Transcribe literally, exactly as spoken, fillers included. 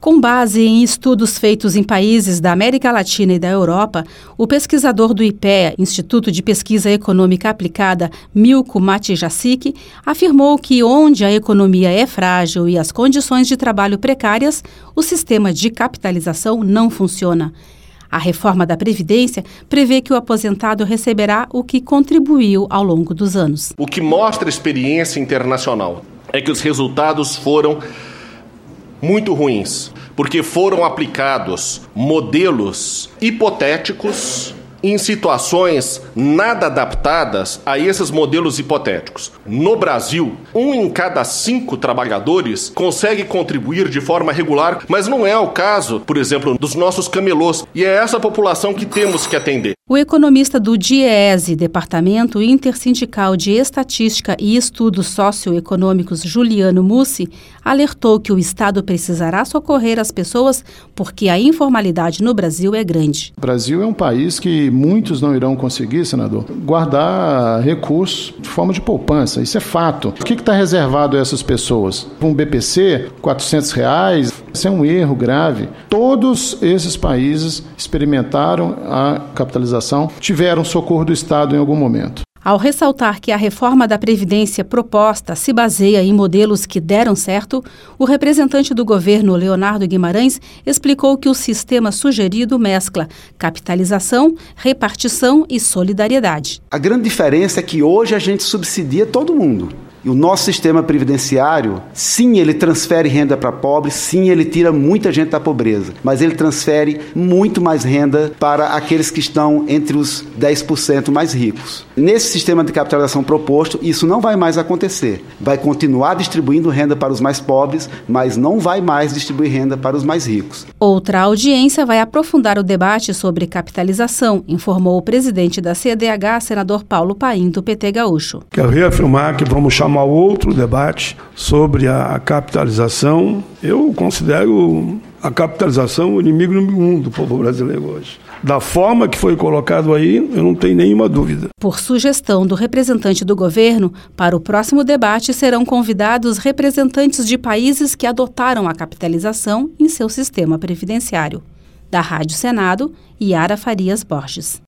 Com base em estudos feitos em países da América Latina e da Europa, o pesquisador do IPEA, Instituto de Pesquisa Econômica Aplicada, Milko Matijasic, afirmou que onde a economia é frágil e as condições de trabalho precárias, o sistema de capitalização não funciona. A reforma da Previdência prevê que o aposentado receberá o que contribuiu ao longo dos anos. O que mostra a experiência internacional é que os resultados foram muito ruins, porque foram aplicados modelos hipotéticos em situações nada adaptadas a esses modelos hipotéticos. No Brasil, um em cada cinco trabalhadores consegue contribuir de forma regular, mas não é o caso, por exemplo, dos nossos camelôs, e é essa população que temos que atender. O economista do DIEESE, Departamento Intersindical de Estatística e Estudos Socioeconômicos, Juliano Mussi, alertou que o Estado precisará socorrer as pessoas porque a informalidade no Brasil é grande. O Brasil é um país que muitos não irão conseguir, senador, guardar recursos de forma de poupança. Isso é fato. O que está reservado a essas pessoas? Um B P C, quatrocentos reais, isso é um erro grave. Todos esses países experimentaram a capitalização, tiveram socorro do Estado em algum momento. Ao ressaltar que a reforma da Previdência proposta se baseia em modelos que deram certo, o representante do governo, Leonardo Guimarães, explicou que o sistema sugerido mescla capitalização, repartição e solidariedade. A grande diferença é que hoje a gente subsidia todo mundo. E o nosso sistema previdenciário, sim, ele transfere renda para pobre, sim, ele tira muita gente da pobreza, mas ele transfere muito mais renda para aqueles que estão entre os dez por cento mais ricos. Nesse sistema de capitalização proposto, isso não vai mais acontecer. Vai continuar distribuindo renda para os mais pobres, mas não vai mais distribuir renda para os mais ricos. Outra audiência vai aprofundar o debate sobre capitalização, informou o presidente da C D H, senador Paulo Paim, do P T Gaúcho. Quero reafirmar que vamos chamar outro debate sobre a capitalização. Eu considero a capitalização o inimigo número um do povo brasileiro hoje. Da forma que foi colocado aí, eu não tenho nenhuma dúvida. Por sugestão do representante do governo, para o próximo debate serão convidados representantes de países que adotaram a capitalização em seu sistema previdenciário. Da Rádio Senado, Yara Farias Borges.